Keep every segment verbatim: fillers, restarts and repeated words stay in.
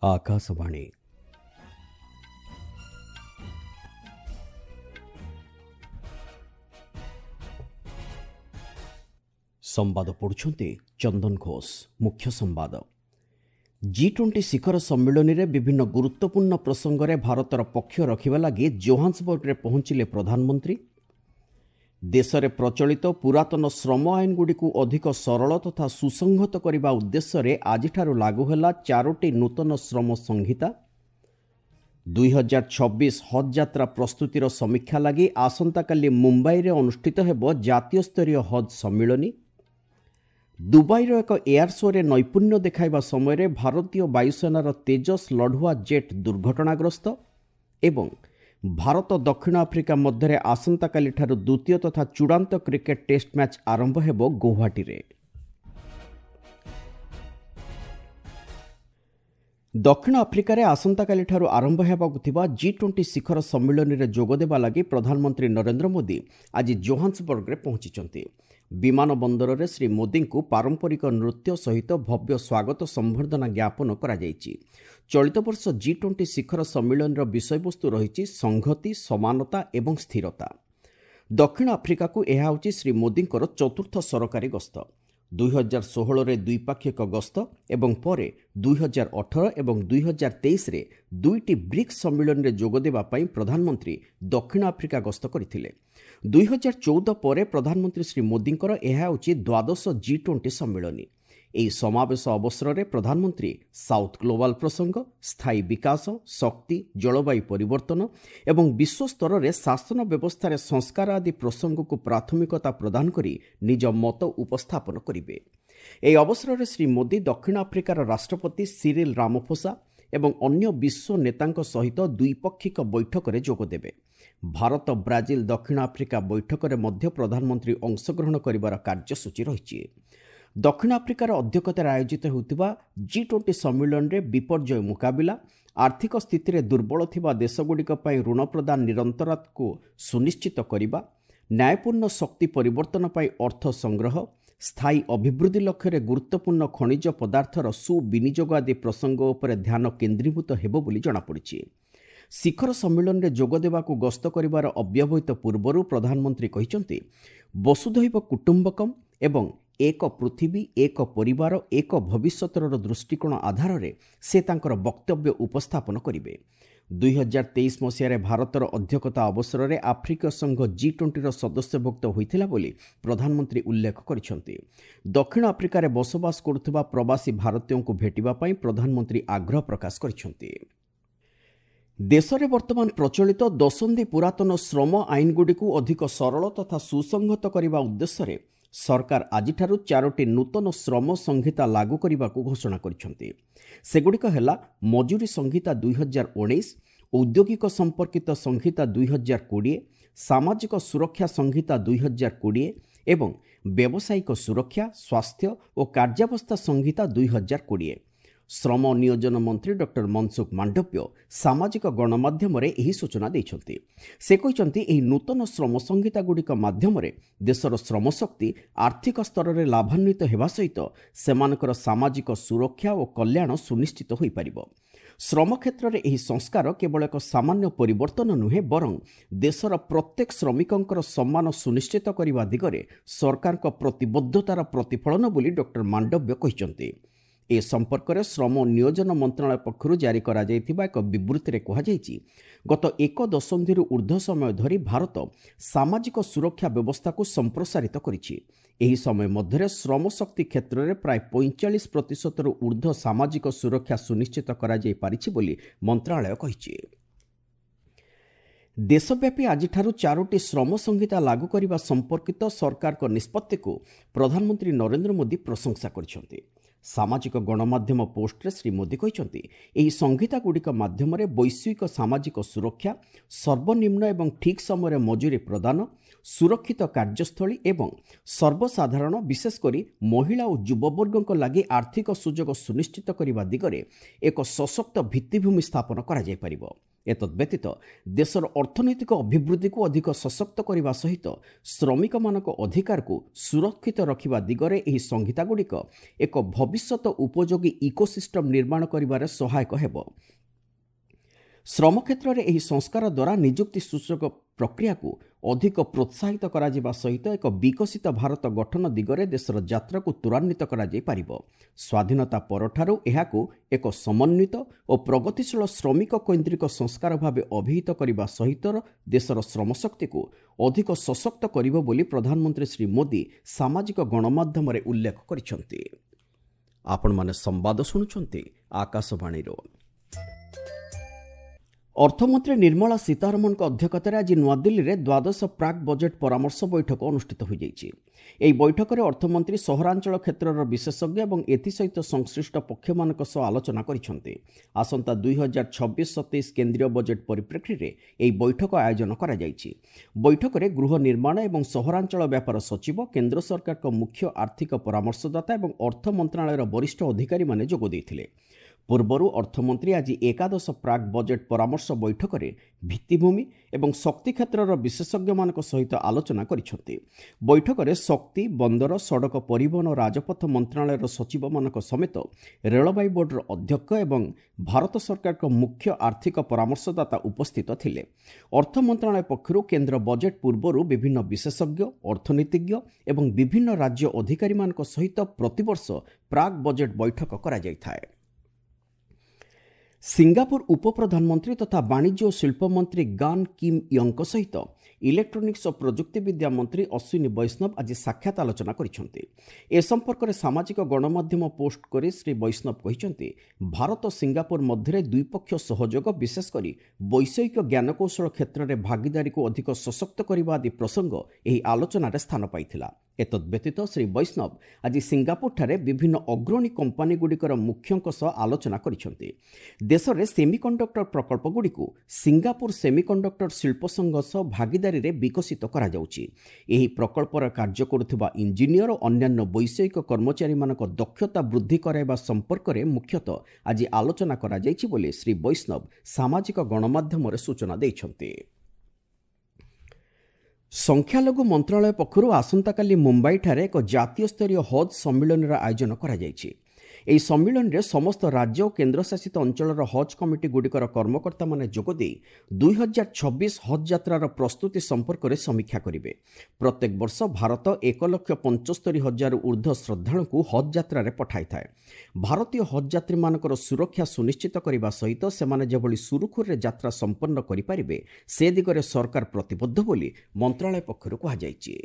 आकाशवाणी संवाद पढ़ुछंती चंदन घोष। मुख्य संवाद जी ट्वेंटी शिखर सम्मेलन में विभिन्न गुरुत्वपूर्ण प्रसंग में भारतर पक्ष रखा लगी जोहान्सबर्ग में पहुंचिले प्रधानमंत्री। देश में प्रचलित पुरातन श्रम आईन गुड़ी अधिक सरल तथा सुसंहत करने उद्देश्य आज लागू है चारोटी नूतन श्रम संहिता। दुई हजार छब्बीस हज यात्रा प्रस्तुतिर समीक्षा लगी आसंता काली मुंबई में अनुष्ठित हेब जातीय स्तरीय हज सम्मिलनी। दुबईर एक एयर शो रे नैपुण्य देखाइबा समय भारतीय वायुसेनार तेजस लढ़ुआ जेट दुर्घटनाग्रस्त एवं भारत दक्षिण आफ्रिका मध्य आसंता काली ठारू द्वितीय तथा चूड़ांत क्रिकेट टेस्ट मैच आरंभ हेब गुवाहाटी रे। दक्षिण आफ्रिकार आसंता काली ठारू आरंभ हेबाकु थिबा जी ट्वेंटी शिखर सम्मेलन में जोगदेवा लगी प्रधानमंत्री नरेंद्र मोदी आज जोहान्सबर्ग रे पहुंची। विमान बंदर में श्री मोदी को पारंपरिक नृत्य सहित भव्य स्वागत संबर्धना ज्ञापन करा जायछि। चलित वर्ष जी ट्वेंटी शिखर सम्मेलन विषय वस्तु रही संहति समानता एवं स्थिरता। दक्षिण आफ्रिका को यह होछि श्री मोदी चतुर्थ सरकारी गस्त। दुई हजार षोहल द्विपाक्षिक गस्त एवं परे दुई हजार अठर एवं दुई हजार तेईस रे दुईटी ब्रिक्स सम्मेलन में जोगदेवा पाई प्रधानमंत्री दक्षिण आफ्रिका गस्त करथिले। दुई हजार चौदह पर प्रधानमंत्री श्री मोदी यह होछि द्वादश जी ट्वेंटी सम्मेलनी। एही समावेश अवसर में प्रधानमंत्री साउथ ग्लोबल प्रसंग, स्थायी विकास, शक्ति, जलवायु परिवर्तन एवं विश्व स्तर में शासन व्यवस्था संस्कार आदि प्रसंग को प्राथमिकता प्रदान करी निज मत उपस्थापन करिवे। एही अवसर में श्री मोदी दक्षिण आफ्रिकार राष्ट्रपति सिरिल रामाफोसा एवं अन्य विश्व नेतांक सहित द्विपक्षिक बैठक में जोगदेवे। भारत ब्राजिल दक्षिण आफ्रिका बैठक में मध्य प्रधानमंत्री अंशग्रहण करिवार कार्यसूची रही। दक्षिण आफ्रिकार अध्यक्षतार आयोजित होतिबा जी ट्वेंटी सम्मेलन में विपर्यय मुकाबिला, आर्थिक स्थिति रे दुर्बल थिबा देशगुड़िक पई ऋण प्रदान निरंतरता को सुनिश्चित करिबा, न्यायपूर्ण शक्ति परिवर्तन पई अर्थ संग्रह, स्थायी अभिवृद्धि लक्ष्य रे गुरुत्वपूर्ण खनिज पदार्थर सुविनियोग आदि प्रसंग उपर ध्यान केन्द्रीभूत हेबो बोली जଣାपड़िछि। शिखर सम्मेलन में जोगदेवाकू गस्त करिवार अव्यवहित पूर्वरु प्रधानमंत्री कहिसंति वसुधैव कुटुंबकम एवं एक पृथिवी एक परिवार एक भविष्यतर दृष्टिकोण आधार में से तांकर वक्तव्य उपस्थापन करिवे। दुई हजार तेईस मसीह भारतर अध्यक्षता अवसर में आफ्रिकीय संघ जी ट्वेंटी सदस्यभुक्त होइथिला बोली प्रधानमंत्री उल्लेख करिसंति। दक्षिण आफ्रिकार बसवास करुथिबा प्रवासी भारतीयों को भेटिबा पई प्रधानमंत्री आग्रह प्रकाश करिसंति। देश में वर्तमान प्रचलित दशंधि पुरातन श्रम आईन गुड़ी अधिक सरल तथा सुसंहत करने उद्देश्य सरकार आज चारोटी नूतन श्रम संहिता लागू करने को घोषणा करिसेंति। सेगुड़िक हेला मजूरी संहिता दुई हजार उन्नीस, औद्योगिक संपर्कित संहिता दुई हजार कोड़े, सामाजिक सुरक्षा संहिता दुई हजार कोड़े एवं व्यावसायिक सुरक्षा, स्वास्थ्य और कार्यावस्था संहिता दुई हजार कोड़े। श्रम नियोजन मंत्री डॉक्टर मनसुख मांडव्य सामाजिक गणमाध्यम यही सूचना देइछन्ति। से कहिसंति एही नूतन श्रम संहिता गुड़िक माध्यम देशर श्रम शक्ति आर्थिक स्तर में लाभान्वित हेबा सहित सेमानकर सामाजिक सुरक्षा और कल्याण सुनिश्चित होई परिबो। श्रम क्षेत्र में यह संस्कार केवल एक सामान्य परिवर्तन नुहे बरं देशर प्रत्येक श्रमिकंकर सम्मान सुनिश्चित करने दिगरे सरकार प्रतिबद्धतार प्रतिफलन बोली डॉक्टर मांडव्य कहिसंति। ए संपर्क में श्रम नियोजन मंत्रालय पक्षर जारी करा जायथिबा एक विवृत्ति रे कहा जायछि गत एक दशंधि ऊर्ध्व समय धरी भारत सामाजिक सुरक्षा व्यवस्था को संप्रसारित करिछि। एही समय मध्य श्रम शक्ति क्षेत्र में प्राय पैंतालीस प्रतिशत ऊर्ध्व सामाजिक सुरक्षा सुनिश्चित करा जाय पारिछि बोली मंत्रालय कहिछि। देशव्यापी आज चारोटी श्रम संहिता लागू करने संपर्कित सरकार को निष्पत्ति को प्रधानमंत्री नरेंद्र मोदी प्रशंसा करिसेंति। सामाजिक गणमाध्यम पोस्ट रे श्री मोदी कहिसंति एही संहिता गुड़िक माध्यम वैश्विक सामाजिक सुरक्षा, सर्वनिम्न एवं ठीक समय मजूरी प्रदान, सुरक्षित कार्यस्थली एवं सर्वसाधारण विशेषकर महिला और युववर्ग लगी आर्थिक सुजोग सुनिश्चित करने दिगरे एक सशक्त भित्तिभूमि स्थापन करा जाय परिबो। ଏତଦ୍ବ୍ୟତୀତ ଦେଶର ଅର୍ଥନୈତିକ ଅଭିବୃଦ୍ଧିକୁ ଅଧିକ ସଶକ୍ତ କରିବା ସହିତ ଶ୍ରମିକମାନଙ୍କ ଅଧିକାରକୁ ସୁରକ୍ଷିତ ରଖିବା ଦିଗରେ ଏହି ସଂହିତାଗୁଡ଼ିକ ଏକ ଭବିଷ୍ୟତ ଉପଯୋଗୀ ଇକୋସିଷ୍ଟମ ନିର୍ମାଣ କରିବାରେ ସହାୟକ ହେବ। ଶ୍ରମ କ୍ଷେତ୍ରରେ ଏହି ସଂସ୍କାର ଦ୍ୱାରା ନିଯୁକ୍ତି ସୂଚକ ପ୍ରକ୍ରିୟାକୁ ଅଧିକ ପ୍ରୋତ୍ସାହିତ କରାଯିବା ସହିତ ଏକ ବିକଶିତ ଭାରତ ଗଠନ ଦିଗରେ ଦେଶର ଯାତ୍ରାକୁ ତ୍ୱରାନ୍ୱିତ କରାଯାଇପାରିବ। ସ୍ୱାଧୀନତା ପରଠାରୁ ଏହାକୁ ଏକ ସମନ୍ୱିତ ଓ ପ୍ରଗତିଶୀଳ ଶ୍ରମିକ କୈନ୍ଦ୍ରିକ ସଂସ୍କାର ଭାବେ ଅଭିହିତ କରିବା ସହିତ ଦେଶର ଶ୍ରମଶକ୍ତିକୁ ଅଧିକ ସଶକ୍ତ କରିବ ବୋଲି ପ୍ରଧାନମନ୍ତ୍ରୀ ଶ୍ରୀ ମୋଦି ସାମାଜିକ ଗଣମାଧ୍ୟମରେ ଉଲ୍ଲେଖ କରିଛନ୍ତି। ଆପଣମାନେ ସମ୍ବାଦ ଶୁଣୁଛନ୍ତି ଆକାଶବାଣୀର। ଅର୍ଥମନ୍ତ୍ରୀ ନିର୍ମଳା ସୀତାରମଣଙ୍କ ଅଧ୍ୟକ୍ଷତାରେ ଆଜି ନୂଆଦିଲ୍ଲୀରେ ଦ୍ୱାଦଶ ପ୍ରାକ୍ ବଜେଟ୍ ପରାମର୍ଶ ବୈଠକ ଅନୁଷ୍ଠିତ ହୋଇଯାଇଛି। ଏହି ବୈଠକରେ ଅର୍ଥମନ୍ତ୍ରୀ ସହରାଞ୍ଚଳ କ୍ଷେତ୍ରର ବିଶେଷଜ୍ଞ ଏବଂ ଏଥିସହିତ ସଂଶ୍ଳିଷ୍ଟ ପକ୍ଷମାନଙ୍କ ସହ ଆଲୋଚନା କରିଛନ୍ତି। ଆସନ୍ତା ଦୁଇ ହଜାର ଛବିଶ ସତେଇଶ କେନ୍ଦ୍ରୀୟ ବଜେଟ୍ ପରିପ୍ରେକ୍ଷୀରେ ଏହି ବୈଠକ ଆୟୋଜନ କରାଯାଇଛି। ବୈଠକରେ ଗୃହ ନିର୍ମାଣ ଏବଂ ସହରାଞ୍ଚଳ ବ୍ୟାପାର ସଚିବ, କେନ୍ଦ୍ର ସରକାରଙ୍କ ମୁଖ୍ୟ ଆର୍ଥିକ ପରାମର୍ଶଦାତା ଏବଂ ଅର୍ଥ ମନ୍ତ୍ରଣାଳୟର ବରିଷ୍ଠ ଅଧିକାରୀମାନେ ଯୋଗ ଦେଇଥିଲେ। ପୂର୍ବରୁ ଅର୍ଥମନ୍ତ୍ରୀ ଆଜି ଏକାଦଶ ପ୍ରାକ୍ ବଜେଟ୍ ପରାମର୍ଶ ବୈଠକରେ ଭିତ୍ତିଭୂମି ଏବଂ ଶକ୍ତି କ୍ଷେତ୍ରର ବିଶେଷଜ୍ଞମାନଙ୍କ ସହିତ ଆଲୋଚନା କରିଛନ୍ତି। ବୈଠକରେ ଶକ୍ତି, ବନ୍ଦର, ସଡ଼କ ପରିବହନ ଓ ରାଜପଥ ମନ୍ତ୍ରଣାଳୟର ସଚିବମାନଙ୍କ ସମେତ ରେଳବାଇ ବୋର୍ଡର ଅଧ୍ୟକ୍ଷ ଏବଂ ଭାରତ ସରକାରଙ୍କ ମୁଖ୍ୟ ଆର୍ଥିକ ପରାମର୍ଶଦାତା ଉପସ୍ଥିତ ଥିଲେ। ଅର୍ଥ ମନ୍ତ୍ରଣାଳୟ ପକ୍ଷରୁ କେନ୍ଦ୍ର ବଜେଟ୍ ପୂର୍ବରୁ ବିଭିନ୍ନ ବିଶେଷଜ୍ଞ, ଅର୍ଥନୀତିଜ୍ଞ ଏବଂ ବିଭିନ୍ନ ରାଜ୍ୟ ଅଧିକାରୀମାନଙ୍କ ସହିତ ପ୍ରତିବର୍ଷ ପ୍ରାକ୍ ବଜେଟ୍ ବୈଠକ କରାଯାଇଥାଏ। ସିଙ୍ଗାପୁର ଉପପ୍ରଧାନମନ୍ତ୍ରୀ ତଥା ବାଣିଜ୍ୟ ଓ ଶିଳ୍ପ ମନ୍ତ୍ରୀ ଗାନ୍ କିମ୍ ୟଙ୍ଗଙ୍କ ସହିତ ଇଲେକ୍ଟ୍ରୋନିକ୍ସ ଓ ପ୍ରଯୁକ୍ତିବିଦ୍ୟା ମନ୍ତ୍ରୀ ଅଶ୍ୱିନୀ ବୈଷ୍ଣବ ଆଜି ସାକ୍ଷାତ ଆଲୋଚନା କରିଛନ୍ତି। ଏ ସମ୍ପର୍କରେ ସାମାଜିକ ଗଣମାଧ୍ୟମ ପୋଷ୍ଟ କରି ଶ୍ରୀ ବୈଷ୍ଣବ କହିଛନ୍ତି, ଭାରତ ସିଙ୍ଗାପୁର ମଧ୍ୟରେ ଦ୍ୱିପକ୍ଷୀୟ ସହଯୋଗ, ବିଶେଷ କରି ବୈଷୟିକ ଜ୍ଞାନକୌଶଳ କ୍ଷେତ୍ରରେ ଭାଗିଦାରୀକୁ ଅଧିକ ସଶକ୍ତ କରିବା ଆଦି ପ୍ରସଙ୍ଗ ଏହି ଆଲୋଚନାରେ ସ୍ଥାନ ପାଇଥିଲା। ଏତଦ୍ବ୍ୟତୀତ ଶ୍ରୀ ବୈଷ୍ଣବ ଆଜି ସିଙ୍ଗାପୁରଠାରେ ବିଭିନ୍ନ ଅଗ୍ରଣୀ କମ୍ପାନୀଗୁଡ଼ିକର ମୁଖ୍ୟଙ୍କ ସହ ଆଲୋଚନା କରିଛନ୍ତି। ଦେଶରେ ସେମିକଣ୍ଡକ୍ଟର ପ୍ରକଳ୍ପଗୁଡ଼ିକୁ ସିଙ୍ଗାପୁର ସେମିକଣ୍ଡକ୍ଟର ଶିଳ୍ପ ସଂଘ ସହ ଭାଗିଦାରୀରେ ବିକଶିତ କରାଯାଉଛି। ଏହି ପ୍ରକଳ୍ପରେ କାର୍ଯ୍ୟ କରୁଥିବା ଇଞ୍ଜିନିୟର ଓ ଅନ୍ୟାନ୍ୟ ବୈଷୟିକ କର୍ମଚାରୀମାନଙ୍କ ଦକ୍ଷତା ବୃଦ୍ଧି କରାଇବା ସମ୍ପର୍କରେ ମୁଖ୍ୟତଃ ଆଜି ଆଲୋଚନା କରାଯାଇଛି ବୋଲି ଶ୍ରୀ ବୈଷ୍ଣବ ସାମାଜିକ ଗଣମାଧ୍ୟମରେ ସୂଚନା ଦେଇଛନ୍ତି। ସଂଖ୍ୟାଲଘୁ ମନ୍ତ୍ରଣାଳୟ ପକ୍ଷରୁ ଆସନ୍ତାକାଲି ମୁମ୍ବାଇଠାରେ ଏକ ଜାତୀୟ ସ୍ତରୀୟ ହଜ୍ ସମ୍ମିଳନୀର ଆୟୋଜନ କରାଯାଇଛି। ଏହି ସମ୍ମିଳନୀରେ ସମସ୍ତ ରାଜ୍ୟ ଓ କେନ୍ଦ୍ରଶାସିତ ଅଞ୍ଚଳର ହଜ୍ କମିଟିଗୁଡ଼ିକର କର୍ମକର୍ତ୍ତାମାନେ ଯୋଗଦେଇ ଦୁଇ ହଜାର ଛବିଶ ହଜ୍ ଯାତ୍ରାର ପ୍ରସ୍ତୁତି ସମ୍ପର୍କରେ ସମୀକ୍ଷା କରିବେ। ପ୍ରତ୍ୟେକ ବର୍ଷ ଭାରତ ଏକ ଲକ୍ଷ ପଞ୍ଚସ୍ତରୀ ହଜାରରୁ ଉର୍ଦ୍ଧ୍ୱ ଶ୍ରଦ୍ଧାଳୁଙ୍କୁ ହଜ୍ ଯାତ୍ରାରେ ପଠାଇଥାଏ। ଭାରତୀୟ ହଜ୍ ଯାତ୍ରୀମାନଙ୍କର ସୁରକ୍ଷା ସୁନିଶ୍ଚିତ କରିବା ସହିତ ସେମାନେ ଯେଭଳି ସୁରୁଖୁରୁରେ ଯାତ୍ରା ସମ୍ପନ୍ନ କରିପାରିବେ ସେ ଦିଗରେ ସରକାର ପ୍ରତିବଦ୍ଧ ବୋଲି ମନ୍ତ୍ରଣାଳୟ ପକ୍ଷରୁ କୁହାଯାଇଛି।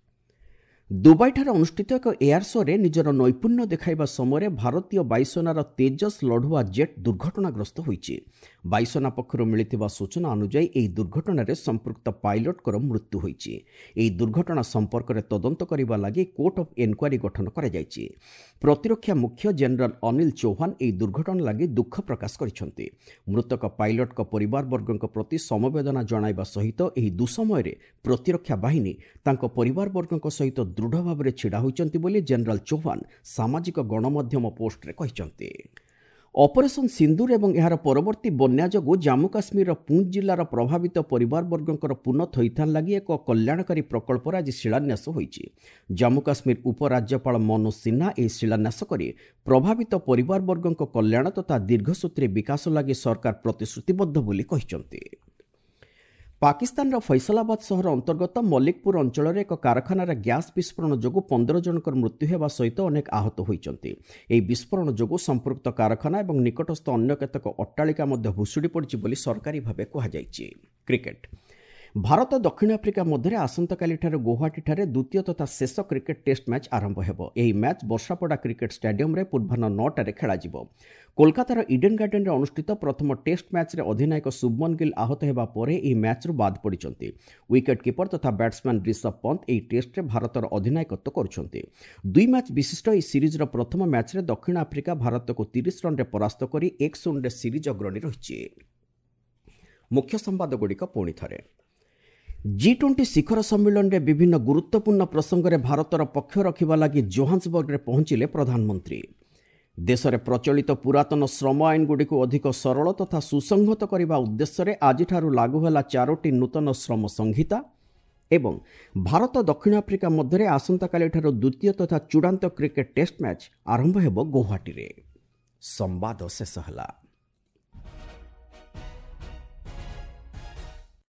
ଦୁବାଇଠାରେ ଅନୁଷ୍ଠିତ ଏକ ଏୟାର ଶୋରେ ନିଜର ନୈପୁଣ୍ୟ ଦେଖାଇବା ସମୟରେ ଭାରତୀୟ ବାୟୁସେନାର ତେଜସ୍ ଲଢୁଆ ଜେଟ୍ ଦୁର୍ଘଟଣାଗ୍ରସ୍ତ ହୋଇଛି। ବାୟୁସେନା ପକ୍ଷରୁ ମିଳିଥିବା ସୂଚନା ଅନୁଯାୟୀ ଏହି ଦୁର୍ଘଟଣାରେ ସମ୍ପୃକ୍ତ ପାଇଲଟଙ୍କର ମୃତ୍ୟୁ ହୋଇଛି। ଏହି ଦୁର୍ଘଟଣା ସମ୍ପର୍କରେ ତଦନ୍ତ କରିବା ଲାଗି କୋର୍ଟ ଅଫ୍ ଏନକ୍ୱାରି ଗଠନ କରାଯାଇଛି। ପ୍ରତିରକ୍ଷା ମୁଖ୍ୟ ଜେନେରାଲ ଅନିଲ ଚୌହାନ ଏହି ଦୁର୍ଘଟଣା ଲାଗି ଦୁଃଖ ପ୍ରକାଶ କରିଛନ୍ତି। ମୃତକ ପାଇଲଟଙ୍କ ପରିବାରବର୍ଗଙ୍କ ପ୍ରତି ସମବେଦନା ଜଣାଇବା ସହିତ ଏହି ଦୁଃସମୟରେ ପ୍ରତିରକ୍ଷା ବାହିନୀ ତାଙ୍କ ପରିବାରବର୍ଗଙ୍କ ସହିତ ଦୃଢ଼ ଭାବରେ ଛିଡ଼ା ହୋଇଛନ୍ତି ବୋଲି ଜେନେରାଲ ଚୌହାନ ସାମାଜିକ ଗଣମାଧ୍ୟମ ପୋଷ୍ଟରେ କହିଛନ୍ତି। ଅପରେସନ ସିନ୍ଦୁର ଏବଂ ଏହାର ପରବର୍ତ୍ତୀ ବନ୍ୟା ଯୋଗୁଁ ଜାମ୍ମୁ କାଶ୍ମୀରର ପୁଞ୍ଚ ଜିଲ୍ଲାର ପ୍ରଭାବିତ ପରିବାରବର୍ଗଙ୍କର ପୁନଃ ଥଇଥାନ ଲାଗି ଏକ କଲ୍ୟାଣକାରୀ ପ୍ରକଳ୍ପର ଆଜି ଶିଳାନ୍ୟାସ ହୋଇଛି। ଜାମ୍ମୁ କାଶ୍ମୀର ଉପରାଜ୍ୟପାଳ ମନୋଜ ସିହ୍ନା ଏହି ଶିଳାନ୍ୟାସ କରି ପ୍ରଭାବିତ ପରିବାରବର୍ଗଙ୍କ କଲ୍ୟାଣ ତଥା ଦୀର୍ଘସୂତ୍ରୀ ବିକାଶ ଲାଗି ସରକାର ପ୍ରତିଶ୍ରୁତିବଦ୍ଧ ବୋଲି କହିଛନ୍ତି। ପାକିସ୍ତାନର ଫୈସଲାବାଦ ସହର ଅନ୍ତର୍ଗତ ମଲ୍ଲିକପୁର ଅଞ୍ଚଳରେ ଏକ କାରଖାନାରେ ଗ୍ୟାସ୍ ବିସ୍ଫୋରଣ ଯୋଗୁଁ ପନ୍ଦର ଜଣଙ୍କର ମୃତ୍ୟୁ ହେବା ସହିତ ଅନେକ ଆହତ ହୋଇଛନ୍ତି। ଏହି ବିସ୍ଫୋରଣ ଯୋଗୁଁ ସମ୍ପୃକ୍ତ କାରଖାନା ଏବଂ ନିକଟସ୍ଥ ଅନ୍ୟ କେତେକ ଅଟ୍ଟାଳିକା ମଧ୍ୟ ଭୁଶୁଡ଼ି ପଡ଼ିଛି ବୋଲି ସରକାରୀ ଭାବେ କୁହାଯାଇଛି। କ୍ରିକେଟ୍। ଭାରତ ଦକ୍ଷିଣ ଆଫ୍ରିକା ମଧ୍ୟରେ ଆସନ୍ତାକାଲିଠାରୁ ଗୌହାଟୀଠାରେ ଦ୍ୱିତୀୟ ତଥା ଶେଷ କ୍ରିକେଟ୍ ଟେଷ୍ଟ ମ୍ୟାଚ୍ ଆରମ୍ଭ ହେବ। ଏହି ମ୍ୟାଚ୍ ବର୍ଷାପଡ଼ା କ୍ରିକେଟ୍ ଷ୍ଟାଡିୟମରେ ପୂର୍ବାହ୍ନ ନଅଟାରେ ଖେଳାଯିବ। କୋଲକାତାର ଇଡେନ୍ ଗାର୍ଡେନରେ ଅନୁଷ୍ଠିତ ପ୍ରଥମ ଟେଷ୍ଟ ମ୍ୟାଚ୍ରେ ଅଧିନାୟକ ଶୁଭମନ ଗିଲ୍ ଆହତ ହେବା ପରେ ଏହି ମ୍ୟାଚ୍ରୁ ବାଦ୍ ପଡ଼ିଛନ୍ତି। ୱିକେଟ୍ କିପର ତଥା ବ୍ୟାଟ୍ସମ୍ୟାନ୍ ରିଷଭ ପନ୍ତ ଏହି ଟେଷ୍ଟରେ ଭାରତର ଅଧିନାୟକତ୍ୱ କରୁଛନ୍ତି। ଦୁଇ ମ୍ୟାଚ୍ ବିଶିଷ୍ଟ ଏହି ସିରିଜ୍ର ପ୍ରଥମ ମ୍ୟାଚ୍ରେ ଦକ୍ଷିଣ ଆଫ୍ରିକା ଭାରତକୁ ତିରିଶ ରନ୍ରେ ପରାସ୍ତ କରି ଏକ ଶୂନରେ ସିରିଜ୍ ଅଗ୍ରଣୀ ରହିଛି। ମୁଖ୍ୟ ସମ୍ବାଦଗୁଡ଼ିକ ପୁଣି ଥରେ। ଜି ଟ୍ୱେଣ୍ଟି ଶିଖର ସମ୍ମିଳନୀରେ ବିଭିନ୍ନ ଗୁରୁତ୍ୱପୂର୍ଣ୍ଣ ପ୍ରସଙ୍ଗରେ ଭାରତର ପକ୍ଷ ରଖିବା ଲାଗି ଜୋହାନ୍ସବର୍ଗରେ ପହଞ୍ଚିଲେ ପ୍ରଧାନମନ୍ତ୍ରୀ। ଦେଶରେ ପ୍ରଚଳିତ ପୁରାତନ ଶ୍ରମ ଆଇନଗୁଡ଼ିକୁ ଅଧିକ ସରଳ ତଥା ସୁସଂହତ କରିବା ଉଦ୍ଦେଶ୍ୟରେ ଆଜିଠାରୁ ଲାଗୁ ହେଲା ଚାରୋଟି ନୂତନ ଶ୍ରମ ସଂହିତା ଏବଂ ଭାରତ ଦକ୍ଷିଣ ଆଫ୍ରିକା ମଧ୍ୟରେ ଆସନ୍ତାକାଲିଠାରୁ ଦ୍ୱିତୀୟ ତଥା ଚୂଡ଼ାନ୍ତ କ୍ରିକେଟ୍ ଟେଷ୍ଟ ମ୍ୟାଚ୍ ଆରମ୍ଭ ହେବ ଗୌହାଟୀରେ। ସମ୍ବାଦ ଶେଷ ହେଲା।